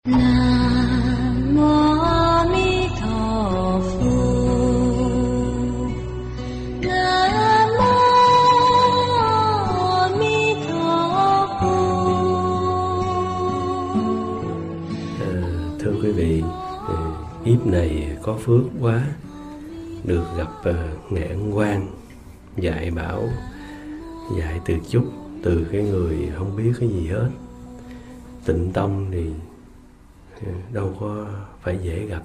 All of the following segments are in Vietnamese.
Nam mô A Di Đà Phật. Nam mô A Di Đà Phật. Thưa quý vị, kiếp này có phước quá, được gặp Ngài Ấn Quang dạy bảo, dạy từ chút từ cái người không biết cái gì hết. Tịnh tông thì đâu có phải dễ gặp.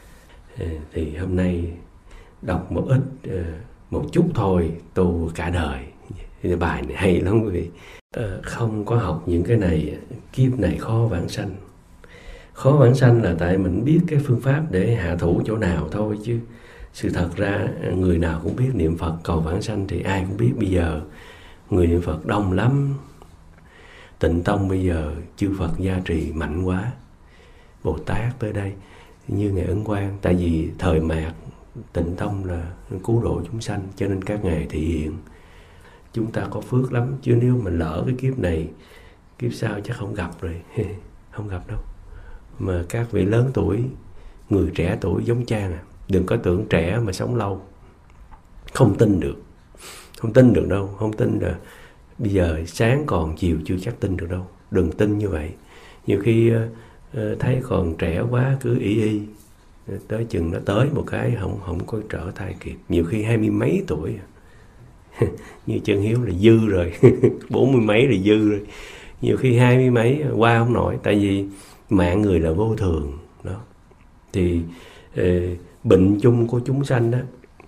Thì hôm nay đọc một ít, một chút thôi, tu cả đời. Bài này hay lắm quý vị. Không có học những cái này, kiếp này khó vãng sanh. Khó vãng sanh là tại mình biết cái phương pháp để hạ thủ chỗ nào thôi, chứ sự thật ra người nào cũng biết niệm Phật cầu vãng sanh thì ai cũng biết. Bây giờ người niệm Phật đông lắm. Tịnh tông bây giờ chư Phật gia trì mạnh quá, Bồ Tát tới đây như Ngài Ấn Quang. Tại vì thời mạt Tịnh tông là cứu độ chúng sanh, cho nên các ngài thị hiện. Chúng ta có phước lắm, chứ nếu mà lỡ cái kiếp này, kiếp sau chắc không gặp rồi. Không gặp đâu. Mà các vị lớn tuổi, người trẻ tuổi giống Trang đừng có tưởng trẻ mà sống lâu. Không tin được. Không tin được đâu. Không tin là bây giờ sáng còn chiều chưa chắc tin được đâu. Đừng tin như vậy. Nhiều khi thấy còn trẻ quá cứ y tới chừng nó tới một cái không có trở tay kịp. Nhiều khi 20 mấy tuổi như Chân Hiếu là dư rồi. 40 mấy là dư rồi. Nhiều khi 20 mấy qua không nổi. Tại vì mạng người là vô thường đó. Thì bệnh chung của chúng sanh đó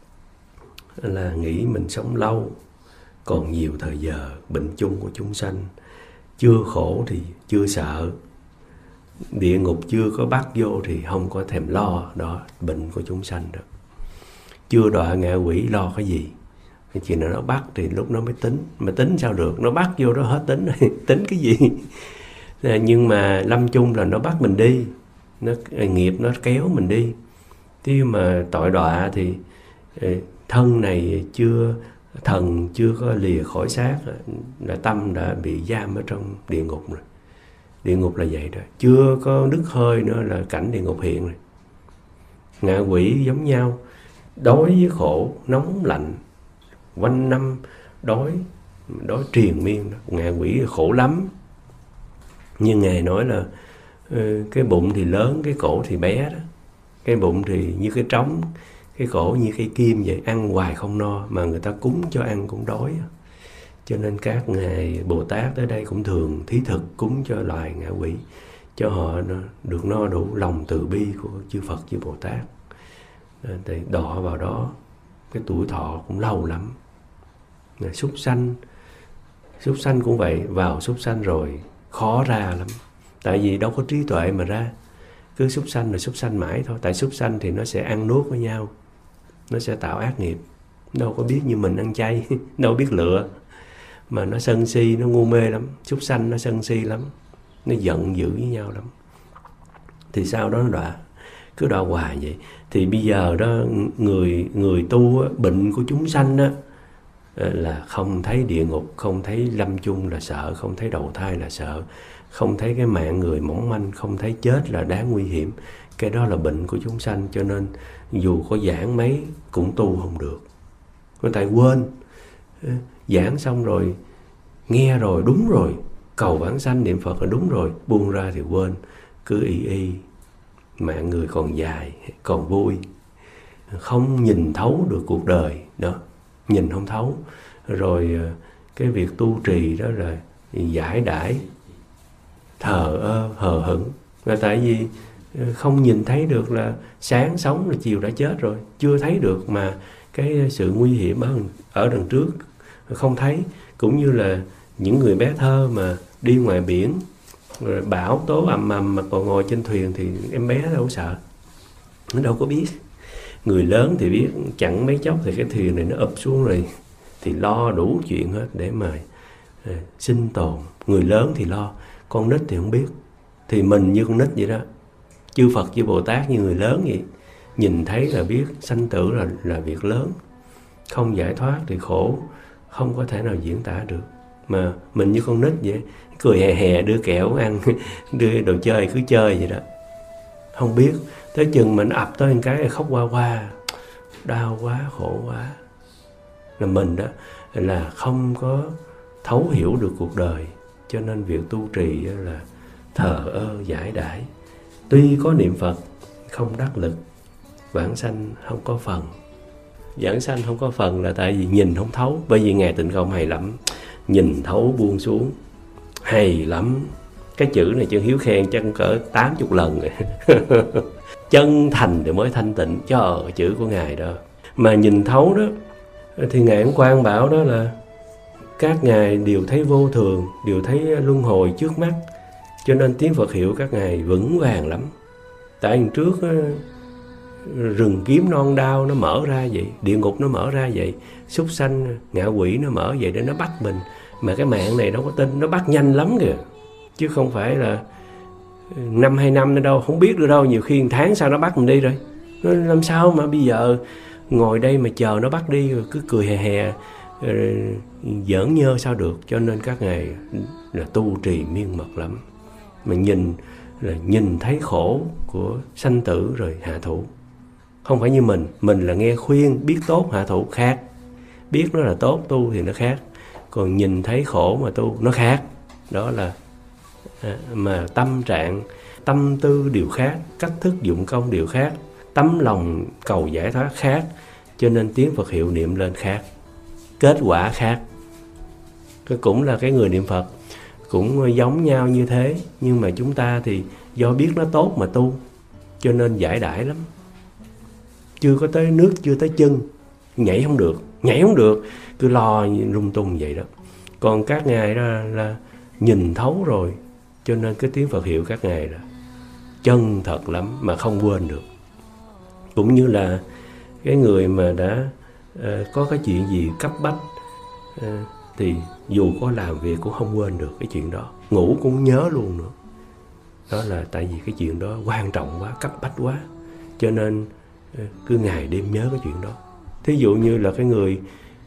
là nghĩ mình sống lâu, còn nhiều thời giờ. Bệnh chung của chúng sanh, chưa khổ thì chưa sợ, địa ngục chưa có bắt vô thì không có thèm lo. Đó, bệnh của chúng sanh đó. Chưa đọa ngạ quỷ lo cái gì. Cái chuyện nào nó bắt thì lúc nó mới tính. Mà tính sao được, nó bắt vô đó hết tính rồi. Tính cái gì. Nhưng mà lâm chung là nó bắt mình đi, nghiệp nó kéo mình đi. Chứ mà tội đọa thì thân này thần chưa có lìa khỏi xác là tâm đã bị giam ở trong địa ngục rồi. Địa ngục là vậy đó. Chưa có đứt hơi nữa là cảnh địa ngục hiện rồi. Ngạ quỷ giống nhau, đói với khổ, nóng lạnh, quanh năm đói triền miên đó. Ngạ quỷ khổ lắm. Nhưng Ngài nói là cái bụng thì lớn, cái cổ thì bé đó. Cái bụng thì như cái trống, cái cổ như cái kim vậy, ăn hoài không no, mà người ta cúng cho ăn cũng đói. Cho nên các ngài Bồ Tát tới đây cũng thường thí thực cúng cho loài ngạ quỷ, cho họ được no đủ. Lòng từ bi của chư Phật chư Bồ Tát thì đọa vào đó, cái tuổi thọ cũng lâu lắm. Súc sanh cũng vậy. Vào súc sanh rồi khó ra lắm. Tại vì đâu có trí tuệ mà ra. Cứ súc sanh là súc sanh mãi thôi. Tại súc sanh thì nó sẽ ăn nuốt với nhau, nó sẽ tạo ác nghiệp. Đâu có biết như mình ăn chay. Đâu biết lựa. Mà nó sân si, nó ngu mê lắm. Súc sanh nó sân si lắm, nó giận dữ với nhau lắm. Thì sau đó nó đọa, cứ đọa hoài vậy. Thì bây giờ đó người tu, bệnh của chúng sanh đó là không thấy địa ngục, không thấy lâm chung là sợ, không thấy đầu thai là sợ, không thấy cái mạng người mỏng manh, không thấy chết là đáng nguy hiểm. Cái đó là bệnh của chúng sanh. Cho nên dù có giảng mấy cũng tu không được. Có tại quên. Giảng xong rồi, nghe rồi, đúng rồi, cầu vãng sanh niệm Phật là đúng rồi, buông ra thì quên. Cứ y mạng người còn dài, còn vui, không nhìn thấu được cuộc đời đó. Nhìn không thấu. Rồi cái việc tu trì đó là giải đãi, thờ ơ, hờ hững. Là tại vì không nhìn thấy được là sáng sống là chiều đã chết rồi. Chưa thấy được mà cái sự nguy hiểm ở đằng trước không thấy. Cũng như là những người bé thơ mà đi ngoài biển, rồi bão tố ầm ầm mà còn ngồi trên thuyền thì em bé đâu có sợ. Nó đâu có biết. Người lớn thì biết chẳng mấy chốc thì cái thuyền này nó ụp xuống rồi thì lo đủ chuyện hết để mà sinh tồn. Người lớn thì lo, con nít thì không biết. Thì mình như con nít vậy đó. Chư Phật chư Bồ Tát như người lớn vậy. Nhìn thấy là biết sanh tử là việc lớn. Không giải thoát thì khổ, không có thể nào diễn tả được. mà mình như con nít vậy, cười hè hè đưa kẹo ăn đưa đồ chơi cứ chơi vậy đó, không biết tới chừng mình ập tới một cái khóc qua qua, đau quá khổ quá. Là mình đó là không có thấu hiểu được cuộc đời, cho nên việc tu trì là thờ ơ giải đãi. Tuy có niệm Phật không đắc lực, vãng sanh không có phần. Vãng sanh không có phần là tại vì nhìn không thấu. Bởi vì Ngài Tịnh Không hay lắm, nhìn thấu buông xuống hay lắm. Cái chữ này Chân Hiếu khen chắc cỡ 80 lần rồi. Chân thành thì mới thanh tịnh. Trời, chữ của Ngài đó. Mà nhìn thấu đó thì Ngài Ấn Quang bảo đó là các Ngài đều thấy vô thường, đều thấy luân hồi trước mắt, cho nên tiếng Phật hiệu các Ngài vững vàng lắm. Tại lần trước rừng kiếm non đao nó mở ra vậy, địa ngục nó mở ra vậy, súc sanh ngạ quỷ nó mở vậy để nó bắt mình. Mà cái mạng này đâu có tin, nó bắt nhanh lắm kìa, chứ không phải là 1-2 năm nữa đâu, không biết được đâu. Nhiều khi 1 tháng sau nó bắt mình đi rồi. Nó làm sao mà bây giờ ngồi đây mà chờ nó bắt đi rồi cứ cười hè hè giỡn nhơ sao được. Cho nên các Ngài là tu trì miên mật lắm. Mà nhìn thấy khổ của sanh tử rồi hạ thủ. Không phải như mình là nghe khuyên, biết tốt hạ thủ khác. Biết nó là tốt tu thì nó khác. Còn nhìn thấy khổ mà tu nó khác. Đó là mà tâm trạng, tâm tư đều khác, cách thức dụng công đều khác, tấm lòng cầu giải thoát khác. Cho nên tiếng Phật hiệu niệm lên khác, kết quả khác. Cũng là cái người niệm Phật cũng giống nhau như thế, nhưng mà chúng ta thì do biết nó tốt mà tu, cho nên giải đãi lắm. Chưa có tới nước, chưa tới chân, nhảy không được, cứ lo lung tung vậy đó. Còn các Ngài đó là nhìn thấu rồi, cho nên cái tiếng Phật hiệu các Ngài là chân thật lắm mà không quên được. Cũng như là cái người mà đã có cái chuyện gì cấp bách thì dù có làm việc cũng không quên được cái chuyện đó, ngủ cũng nhớ luôn nữa. Đó là tại vì cái chuyện đó quan trọng quá, cấp bách quá, cho nên cứ ngày đêm nhớ cái chuyện đó. Thí dụ như là cái người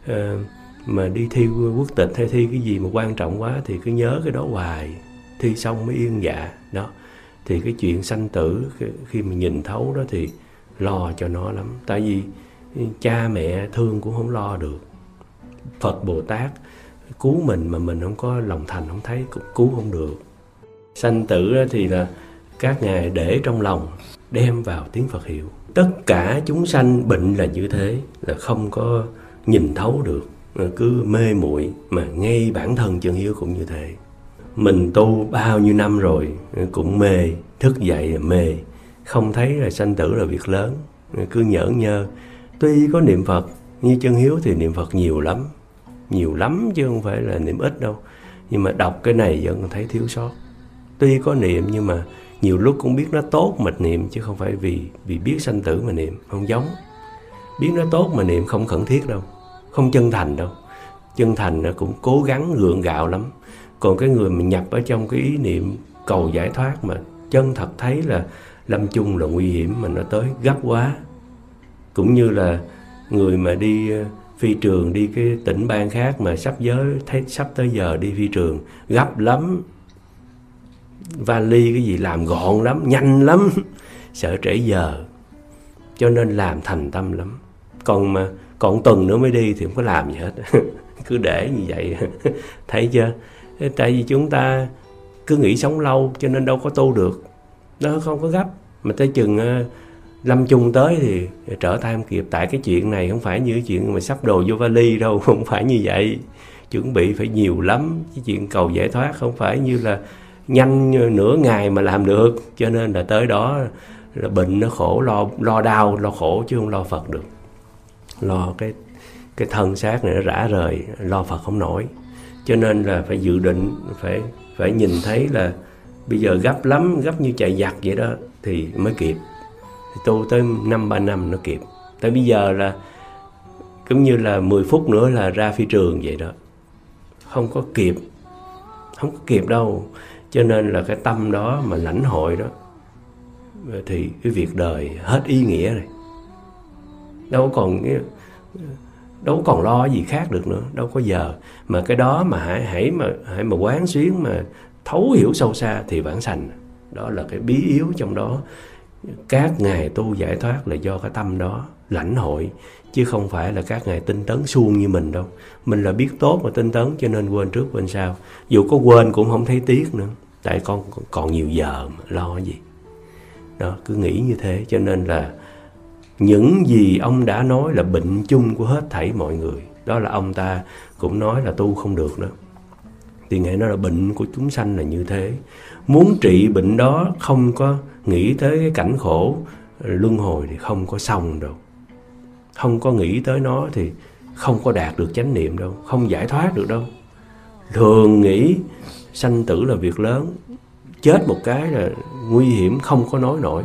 mà đi thi quốc tịch hay thi cái gì mà quan trọng quá thì cứ nhớ cái đó hoài, thi xong mới yên dạ. Đó thì cái chuyện sanh tử khi mà nhìn thấu đó thì lo cho nó lắm. Tại vì cha mẹ thương cũng không lo được, Phật Bồ Tát cứu mình mà mình không có lòng thành, không thấy cũng cứu không được. Sanh tử thì là các Ngài để trong lòng, đem vào tiếng Phật hiệu. Tất cả chúng sanh bệnh là như thế, là không có nhìn thấu được, cứ mê muội. Mà ngay bản thân Chân Hiếu cũng như thế. Mình tu bao nhiêu năm rồi cũng mê, thức dậy là mê, không thấy là sanh tử là việc lớn, cứ nhởn nhơ. Tuy có niệm Phật, như Chân Hiếu thì niệm Phật nhiều lắm chứ không phải là niệm ít đâu. Nhưng mà đọc cái này vẫn thấy thiếu sót. Tuy có niệm nhưng mà nhiều lúc cũng biết nó tốt mà niệm, chứ không phải vì biết sanh tử mà niệm, không giống. Biết nó tốt mà niệm không khẩn thiết đâu, không chân thành đâu. Chân thành nó cũng cố gắng gượng gạo lắm. Còn cái người mà nhập ở trong cái ý niệm cầu giải thoát mà chân thật thấy là lâm chung là nguy hiểm mà nó tới gấp quá. Cũng như là người mà đi phi trường, đi cái tỉnh bang khác mà sắp tới giờ đi phi trường, gấp lắm, vali cái gì làm gọn lắm, nhanh lắm, sợ trễ giờ, cho nên làm thành tâm lắm. Còn tuần nữa mới đi thì không có làm gì hết. Cứ để như vậy. Thấy chưa? Tại vì chúng ta cứ nghĩ sống lâu cho nên đâu có tu được. Nó không có gấp. Mà tới chừng lâm chung tới thì trở tay không kịp. Tại cái chuyện này không phải như cái chuyện mà sắp đồ vô vali đâu. Không phải như vậy. Chuẩn bị phải nhiều lắm. Cái chuyện cầu giải thoát không phải như là nhanh nửa ngày mà làm được. Cho nên là tới đó là bệnh nó khổ, lo đau, lo khổ chứ không lo Phật được. Lo cái thân xác này nó rã rời, lo Phật không nổi. Cho nên là phải dự định, phải nhìn thấy là bây giờ gấp lắm, gấp như chạy giặc vậy đó thì mới kịp. Thì tu tới 5-3 năm nó kịp. Tại bây giờ là cũng như là 10 phút nữa là ra phi trường vậy đó. Không có kịp đâu. Cho nên là cái tâm đó mà lãnh hội đó thì cái việc đời hết ý nghĩa rồi. Đâu còn đâu còn lo gì khác được nữa, đâu có giờ. Mà cái đó mà hãy mà quán xuyến, mà thấu hiểu sâu xa thì vãng sanh. Đó là cái bí yếu trong đó. Các ngài tu giải thoát là do cái tâm đó lãnh hội, chứ không phải là các ngài tinh tấn suông như mình đâu. Mình là biết tốt mà tinh tấn, cho nên quên trước quên sau. Dù có quên cũng không thấy tiếc nữa, tại con còn nhiều giờ mà lo gì. Đó, cứ nghĩ như thế. Cho nên là những gì ông đã nói là bệnh chung của hết thảy mọi người. Đó là ông ta cũng nói là tu không được đó. Thì Ngài nói là bệnh của chúng sanh là như thế. Muốn trị bệnh đó không có nghĩ tới cái cảnh khổ luân hồi thì không có xong đâu. Không có nghĩ tới nó thì không có đạt được chánh niệm đâu, không giải thoát được đâu. Thường nghĩ sanh tử là việc lớn, chết một cái là nguy hiểm không có nói nổi.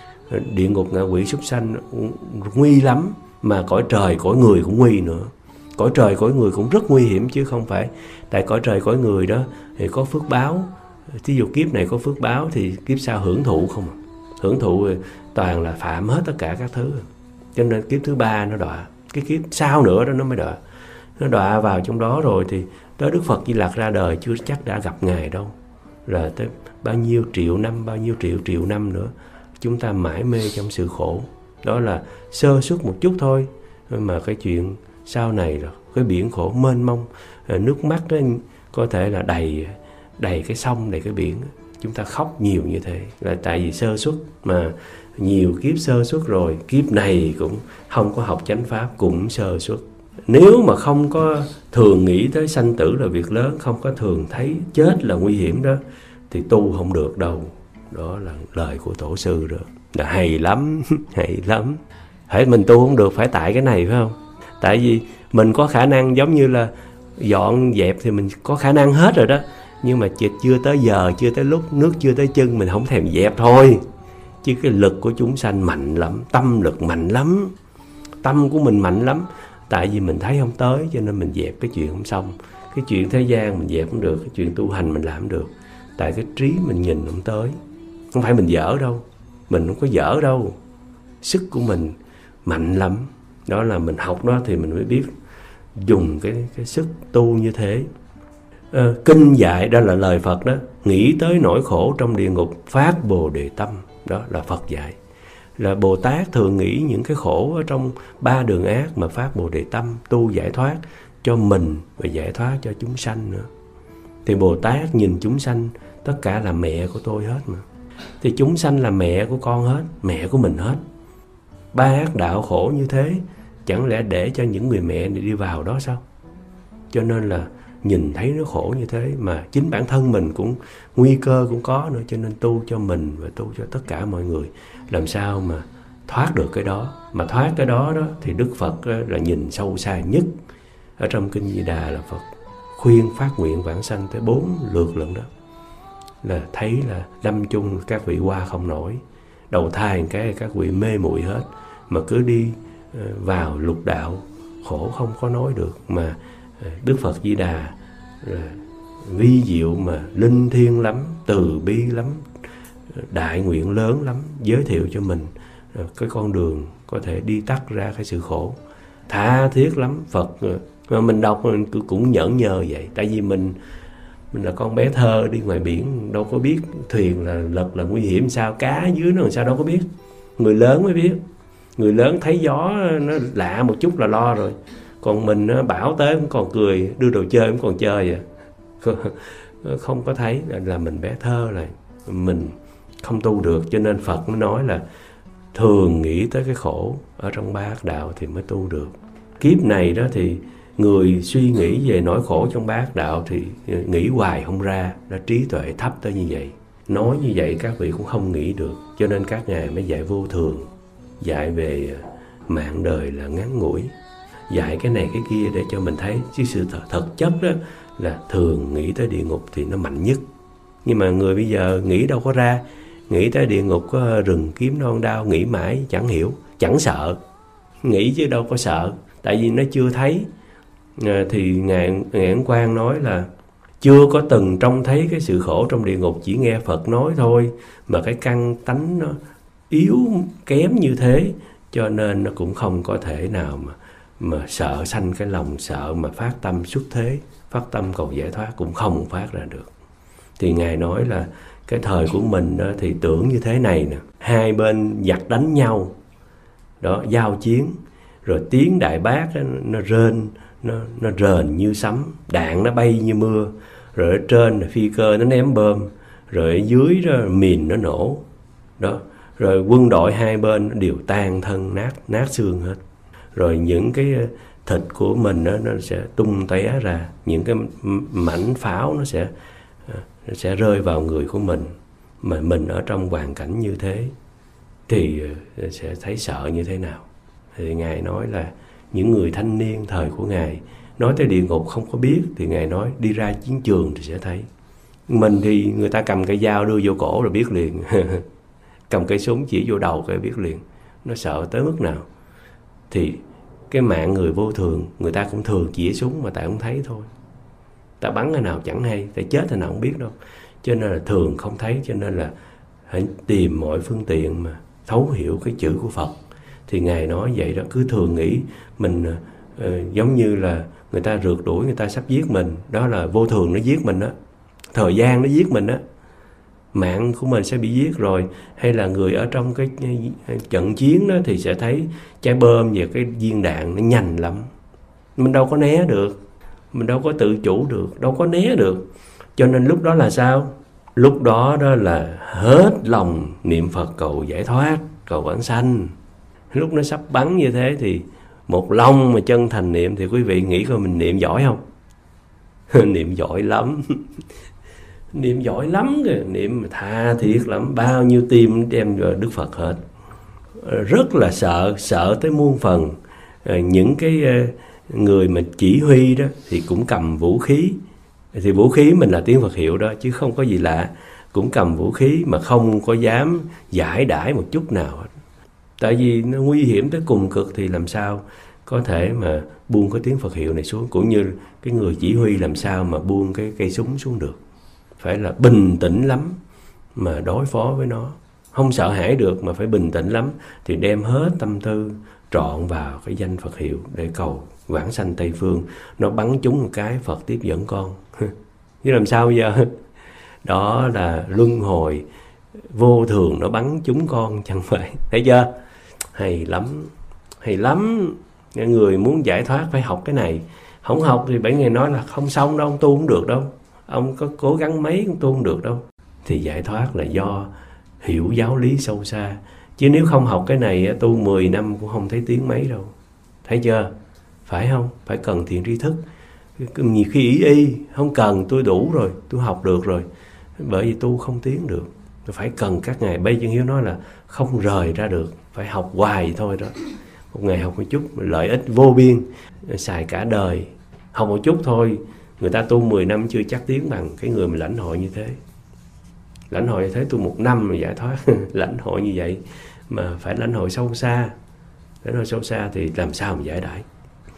Địa ngục, ngạ quỷ, súc sanh nguy lắm, mà cõi trời cõi người cũng nguy nữa. Cõi trời cõi người cũng rất nguy hiểm, chứ không phải. Tại cõi trời cõi người đó thì có phước báo. Thí dụ kiếp này có phước báo thì kiếp sau hưởng thụ không à. Hưởng thụ toàn là phạm hết tất cả các thứ. Cho nên kiếp thứ ba nó đọa, cái kiếp sau nữa đó nó mới đọa. Nó đọa vào trong đó rồi thì tới Đức Phật Di Lặc ra đời chưa chắc đã gặp Ngài đâu. Là tới bao nhiêu triệu năm, bao nhiêu triệu năm nữa chúng ta mãi mê trong sự khổ. Đó là sơ suất một chút thôi, mà cái chuyện sau này là cái biển khổ mênh mông. Nước mắt đó có thể là đầy cái sông, đầy cái biển. Chúng ta khóc nhiều như thế là tại vì sơ suất, mà nhiều kiếp sơ suất rồi, kiếp này cũng không có học chánh pháp cũng sơ suất. Nếu mà không có thường nghĩ tới sanh tử là việc lớn, không có thường thấy chết là nguy hiểm đó, thì tu không được đâu. Đó là lời của tổ sư đó. Là hay lắm, hay lắm. Phải mình tu không được phải tại cái này, phải không? Tại vì mình có khả năng giống như là dọn dẹp thì mình có khả năng hết rồi đó. Nhưng mà chưa tới giờ, chưa tới lúc, nước chưa tới chân, mình không thèm dẹp thôi. Chứ cái lực của chúng sanh mạnh lắm, tâm lực mạnh lắm. Tâm của mình mạnh lắm. Tại vì mình thấy không tới cho nên mình dẹp cái chuyện không xong. Cái chuyện thế gian mình dẹp không được, cái chuyện tu hành mình làm không được. Tại cái trí mình nhìn không tới. Không phải mình dở đâu, mình không có dở đâu. Sức của mình mạnh lắm. Đó là mình học đó thì mình mới biết dùng cái sức tu như thế. Kinh dạy, đó là lời Phật đó. Nghĩ tới nỗi khổ trong địa ngục, phát Bồ Đề tâm. Đó là Phật dạy. Là Bồ Tát thường nghĩ những cái khổ ở trong ba đường ác mà phát Bồ Đề tâm, tu giải thoát cho mình và giải thoát cho chúng sanh nữa. Thì Bồ Tát nhìn chúng sanh tất cả là mẹ của tôi hết mà. Thì chúng sanh là mẹ của con hết, mẹ của mình hết. Ba ác đạo khổ như thế, chẳng lẽ để cho những người mẹ này đi vào đó sao? Cho nên là nhìn thấy nó khổ như thế, mà chính bản thân mình cũng nguy cơ cũng có nữa. Cho nên tu cho mình và tu cho tất cả mọi người, làm sao mà thoát được cái đó. Mà thoát cái đó đó thì Đức Phật là nhìn sâu xa nhất. Ở trong Kinh Di Đà là Phật khuyên phát nguyện vãng sanh tới 4 lượt lận đó. Là thấy là lâm chung các vị qua không nổi, đầu thai cái các vị mê muội hết, mà cứ đi vào lục đạo khổ không có nói được. Mà Đức Phật Di Đà là vi diệu mà linh thiêng lắm, từ bi lắm, đại nguyện lớn lắm, giới thiệu cho mình cái con đường có thể đi tắt ra cái sự khổ, tha thiết lắm. Phật mà mình đọc mình cũng nhởn nhơ vậy. Tại vì mình là con bé thơ đi ngoài biển, đâu có biết thuyền là lật là nguy hiểm sao, cá dưới nó làm sao đâu có biết. Người lớn mới biết. Người lớn thấy gió nó lạ một chút là lo rồi. Còn mình bảo tới cũng còn cười, đưa đồ chơi cũng còn chơi à. Không có thấy là mình bé thơ rồi, mình không tu được. Cho nên Phật mới nói là thường nghĩ tới cái khổ ở trong ba ác đạo thì mới tu được. Kiếp này đó thì người suy nghĩ về nỗi khổ trong ba ác đạo thì nghĩ hoài không ra. Đã trí tuệ thấp tới như vậy. Nói như vậy các vị cũng không nghĩ được. Cho nên các ngài mới dạy vô thường, dạy về mạng đời là ngắn ngủi, dạy cái này cái kia để cho mình thấy. Chứ sự thật chất đó là thường nghĩ tới địa ngục thì nó mạnh nhất. Nhưng mà người bây giờ nghĩ đâu có ra. Nghĩ tới địa ngục có rừng kiếm non đao, nghĩ mãi chẳng hiểu, chẳng sợ. Nghĩ chứ đâu có sợ, tại vì nó chưa thấy. Thì Ngài Ấn Quang nói là chưa có từng trông thấy cái sự khổ trong địa ngục, chỉ nghe Phật nói thôi. Mà cái căn tánh nó yếu kém như thế, cho nên nó cũng không có thể nào mà sợ, sanh cái lòng sợ mà phát tâm xuất thế, phát tâm cầu giải thoát cũng không phát ra được. Thì Ngài nói là cái thời của mình đó, thì tưởng như thế này nè, hai bên giặc đánh nhau đó, giao chiến, rồi tiếng đại bác đó, nó rên, nó rền như sấm, đạn nó bay như mưa, rồi ở trên là phi cơ nó ném bom, rồi ở dưới đó mìn nó nổ đó, rồi quân đội hai bên nó đều tan thân, nát xương hết, rồi những cái thịt của mình đó, nó sẽ tung tóe ra, những cái mảnh pháo nó sẽ rơi vào người của mình. Mà mình ở trong hoàn cảnh như thế thì sẽ thấy sợ như thế nào. Thì Ngài nói là những người thanh niên thời của Ngài nói tới địa ngục không có biết, thì Ngài nói đi ra chiến trường thì sẽ thấy. Mình thì người ta cầm cây dao đưa vô cổ rồi biết liền. Cầm cây súng chỉ vô đầu cái biết liền. Nó sợ tới mức nào. Thì cái mạng người vô thường, người ta cũng thường chỉ súng mà tại không thấy thôi. Ta bắn cái nào chẳng hay, ta chết thì nào không biết đâu. Cho nên là thường không thấy, cho nên là hãy tìm mọi phương tiện mà thấu hiểu cái chữ của Phật. Thì Ngài nói vậy đó, cứ thường nghĩ mình giống như là người ta rượt đuổi, người ta sắp giết mình. Đó là vô thường nó giết mình đó, thời gian nó giết mình đó, mạng của mình sẽ bị giết rồi. Hay là người ở trong cái trận chiến đó thì sẽ thấy trái bom và cái viên đạn nó nhanh lắm, mình đâu có né được, mình đâu có tự chủ được, đâu có né được. Cho nên lúc đó là sao? Lúc đó đó là hết lòng niệm Phật cầu giải thoát, cầu vãng sanh. Lúc nó sắp bắn như thế thì một lòng mà chân thành niệm, thì quý vị nghĩ coi mình niệm giỏi không? Niệm giỏi lắm. Niệm giỏi lắm kìa, niệm tha thiết lắm, bao nhiêu tim đem vào Đức Phật hết. Rất là sợ tới muôn phần. Những cái người mà chỉ huy đó thì cũng cầm vũ khí. Thì vũ khí mình là tiếng Phật hiệu đó, chứ không có gì lạ. Cũng cầm vũ khí mà không có dám giải đãi một chút nào hết. Tại vì nó nguy hiểm tới cùng cực, thì làm sao có thể mà buông cái tiếng Phật hiệu này xuống. Cũng như cái người chỉ huy làm sao mà buông cái cây súng xuống được. Phải là bình tĩnh lắm mà đối phó với nó. Không sợ hãi được mà phải bình tĩnh lắm. Thì đem hết tâm tư trọn vào cái danh Phật hiệu để cầu vãng sanh Tây Phương. Nó bắn trúng một cái, Phật tiếp dẫn con. Chứ làm sao bây giờ? Đó là luân hồi vô thường, nó bắn trúng con chẳng phải. Thấy chưa? Hay lắm, hay lắm. Người muốn giải thoát phải học cái này. Không học thì bảy ngày nói là không xong đâu, ông tu không được đâu. Ông có cố gắng mấy cũng tu không được đâu. Thì giải thoát là do hiểu giáo lý sâu xa. Chứ nếu không học cái này, tu 10 năm cũng không thấy tiếng mấy đâu. Thấy chưa? Phải không? Phải cần thiện tri thức. Nhiều khi ý không cần, tôi đủ rồi, tôi học được rồi. Bởi vì tu không tiến được. Phải cần các ngày. Bây Chân Hiếu nói là không rời ra được, phải học hoài thôi đó. Một ngày học một chút, lợi ích vô biên, xài cả đời. Học một chút thôi. Người ta tu 10 năm chưa chắc tiến bằng cái người mà lãnh hội như thế. Lãnh hội như thế tu 1 năm mà giải thoát. Lãnh hội như vậy mà phải lãnh hội sâu xa. Lãnh hội sâu xa thì làm sao mà giải đãi.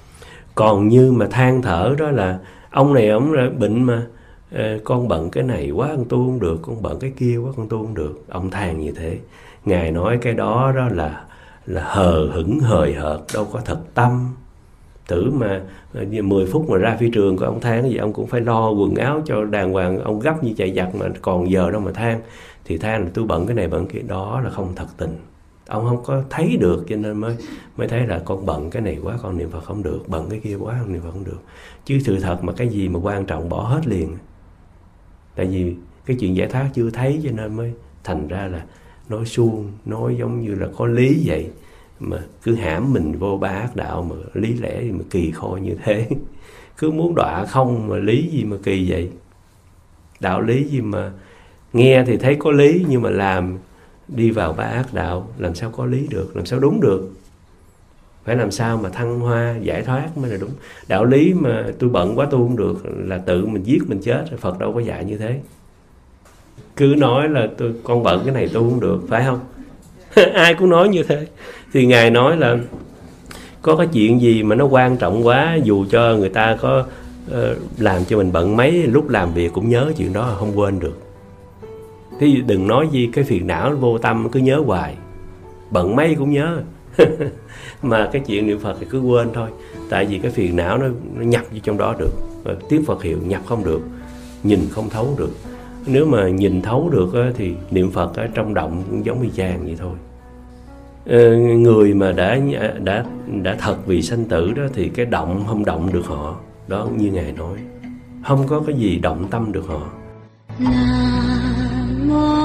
Còn như mà than thở đó là ông này ông bệnh mà con bận cái này quá con tu không được, con bận cái kia quá con tu không được. Ông than như thế. Ngài nói cái đó đó là hờ hững hời hợt, đâu có thật tâm. Thử mà 10 phút mà ra phi trường của ông than cái gì, ông cũng phải lo quần áo cho đàng hoàng. Ông gấp như chạy giặc mà còn giờ đâu mà than. Thì than là tôi bận cái này bận kia, đó là không thật tình. Ông không có thấy được, cho nên mới thấy là con bận cái này quá con niệm Phật không được, bận cái kia quá con niệm Phật không được. Chứ sự thật mà cái gì mà quan trọng bỏ hết liền. Tại vì cái chuyện giải thoát chưa thấy, cho nên mới thành ra là nói suông, nói giống như là có lý vậy. Mà cứ hãm mình vô ba ác đạo mà lý lẽ gì mà kỳ khôi như thế. Cứ muốn đọa không mà lý gì mà kỳ vậy. Đạo lý gì mà nghe thì thấy có lý, nhưng mà làm đi vào ba ác đạo làm sao có lý được, làm sao đúng được. Phải làm sao mà thăng hoa giải thoát mới là đúng. Đạo lý mà tôi bận quá tu không được là tự mình giết mình chết. Phật đâu có dạy như thế. Cứ nói là con bận cái này tu không được, phải không? Ai cũng nói như thế. Thì Ngài nói là có cái chuyện gì mà nó quan trọng quá, dù cho người ta có làm cho mình bận mấy, lúc làm việc cũng nhớ chuyện đó, không quên được. Thì đừng nói gì cái phiền não vô tâm cứ nhớ hoài. Bận mấy cũng nhớ. Mà cái chuyện niệm Phật thì cứ quên thôi. Tại vì cái phiền não nó nhập vô trong đó được. Và tiếng Phật hiệu nhập không được, nhìn không thấu được. Nếu mà nhìn thấu được á, thì niệm Phật ở trong động cũng giống y chang vậy thôi. Người mà đã thật vì sanh tử đó thì cái động không động được họ. Đó như Ngài nói, không có cái gì động tâm được họ. Nam mô